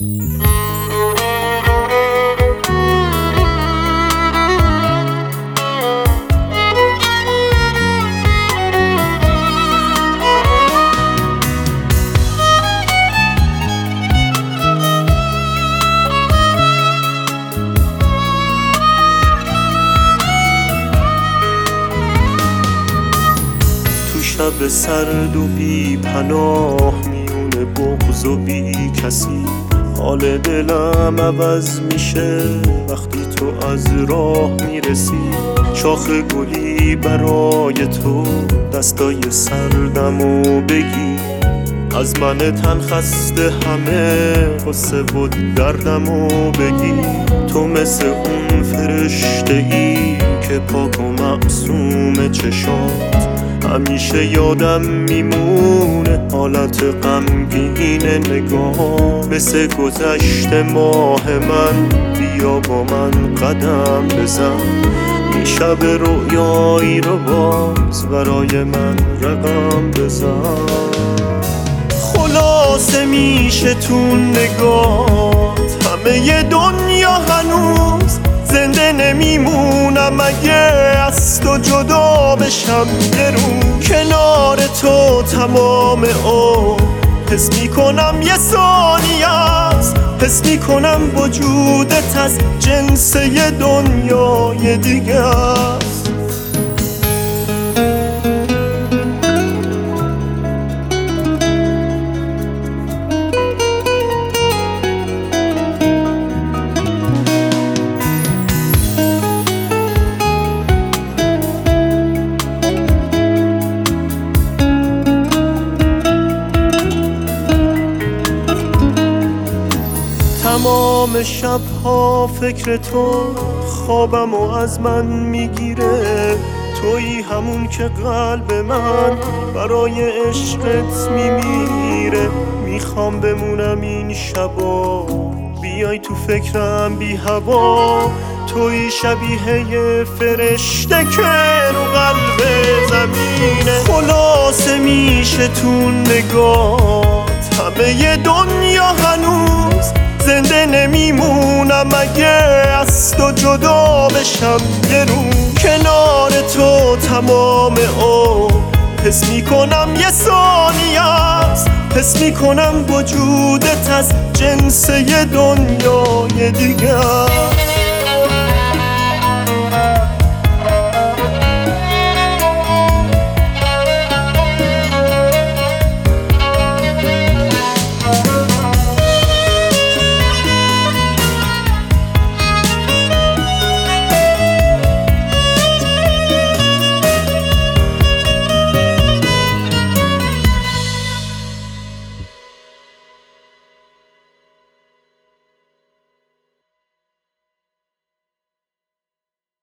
شب سرد و بی پناه میون بغض و بی کسی، حال دلم عوض میشه وقتی تو از راه میرسی. شاخ گلی برای تو دستای سردمو بگی، از من تن خسته همه قصه و دردمو بگی. تو مثل اون فرشته ای که پاک و معصوم چشات، همیشه یادم میمونه حالت غمگین نگاه. مثل گذشت ماه من بیا با من قدم بزن، این شب رویایی رو باز برای من رقم بزن. خلاصه میشه تو نگات همه دنیا هنوز زنده نمیمونم اگه از تو جدا بشم یه روز. کنار تو تمام عمر حس میکنم یه ثانیه است، حس میکنم وجودت از جنس یه دنیای دیگه است. تمام شبها فکر تو خوابم و از من میگیره. تویی همون که قلب من برای عشقت میمیره. میخوام بمونم این شبا، بیای تو فکرم بی هوا. تویی شبیه یه فرشته که رو قلب زمینه. خلاصه میشه تو نگات همه دنیا هنوز زنده نمیمونم اگه از تو جدا بشم یه روز. کنار تو تمام عمر حس میکنم یه ثانیه است، حس میکنم وجودت از جنس یه دنیای دیگه است.